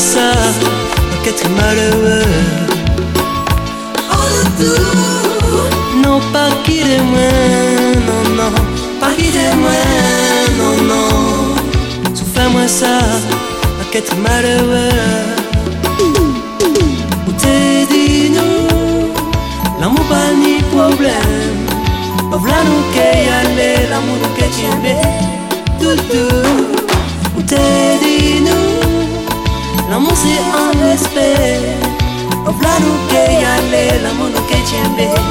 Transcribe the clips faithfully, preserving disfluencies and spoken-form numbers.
ça, qu'être malheureux. Non, pas quitter moi, non, non, pas quitter moi, non, non. Souffre-moi ça, qu'être malheureux. Ou t'es dit nous, l'amour pas ni problème. Voilà nous qui y aller, l'amour nous qui tient bien, tout, tout. Ou t'es dit nous, l'amour c'est un respect. Voilà nous qui y aller, l'amour nous qui tient bien.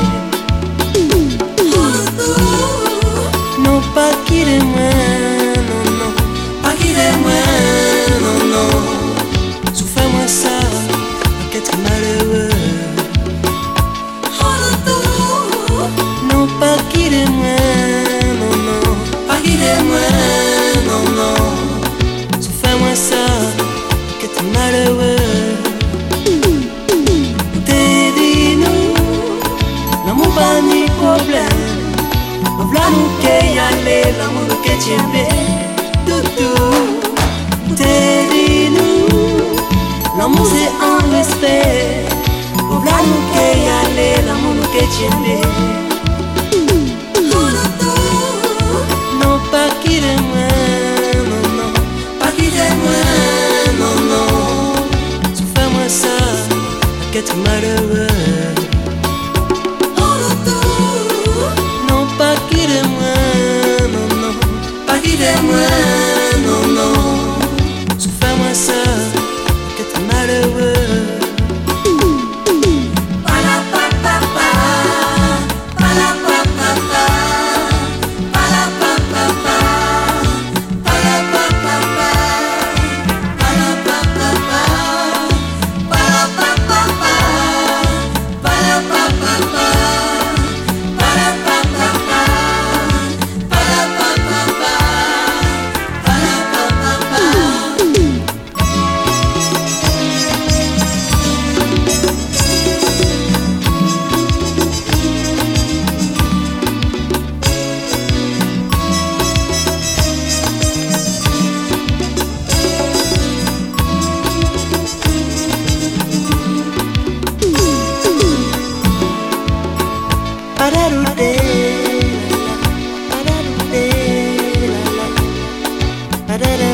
Non, pas quitter moi, non, non, pas quitter moi, non, non. Souffre-moi ça, qu'être malheureux. Non, pas quitter moi, non, non, pas quitter moi, non, non. Souffre-moi ça, qu'être malheureux. T'es dit nous, l'amour pas ni problème. Voilà nous qui y aller, l'amour nous qui tient bien, tout, tout. T'es dit nous, l'amour c'est un respect. Voilà nous qui y aller, l'amour nous qui tient bien. Non, pas quitter moi, non, non, pas quitter moi, non, non. Souffre-moi ça, qu'être malheureux. Non, pas quitter moi, non, non, pas quitter moi, non, non. Souffre-moi ça, qu'être malheureux. Da da